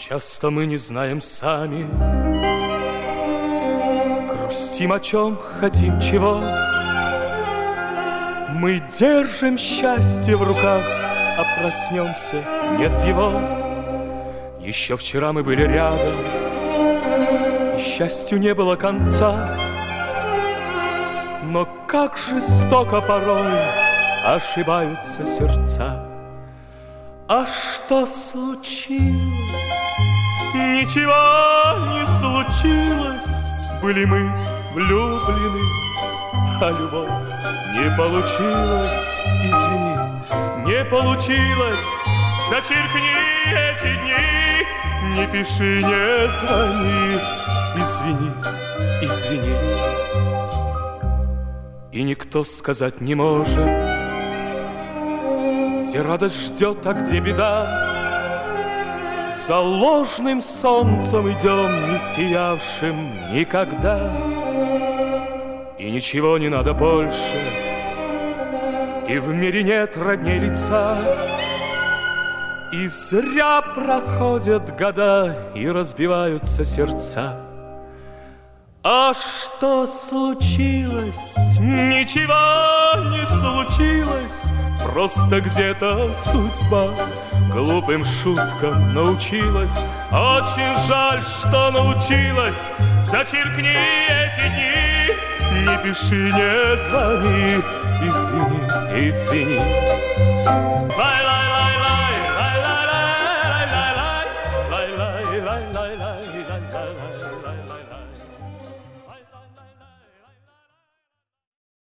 Часто мы не знаем сами, грустим о чем, хотим чего. Мы держим счастье в руках, а проснемся, нет его. Еще вчера мы были рядом, и счастью не было конца. Но как жестоко порой ошибаются сердца. А что случилось? Ничего не случилось. Были мы влюблены, а любовь не получилась. Извини, не получилось. Зачеркни эти дни, не пиши, не звони. Извини, извини. И никто сказать не может, где радость ждет, а где беда. За ложным солнцем идем, не сиявшим никогда. И ничего не надо больше, и в мире нет родней лица. И зря проходят года, и разбиваются сердца. А что случилось? Ничего не случилось. Просто где-то судьба глупым шуткам научилась. Очень жаль, что научилась. Зачеркни эти дни, не пиши, не звони. Извини, извини. Лай-лай-лай-лай, лай-лай-лай-лай-лай, лай-лай-лай-лай-лай-лай-лай-лай-лай-лай.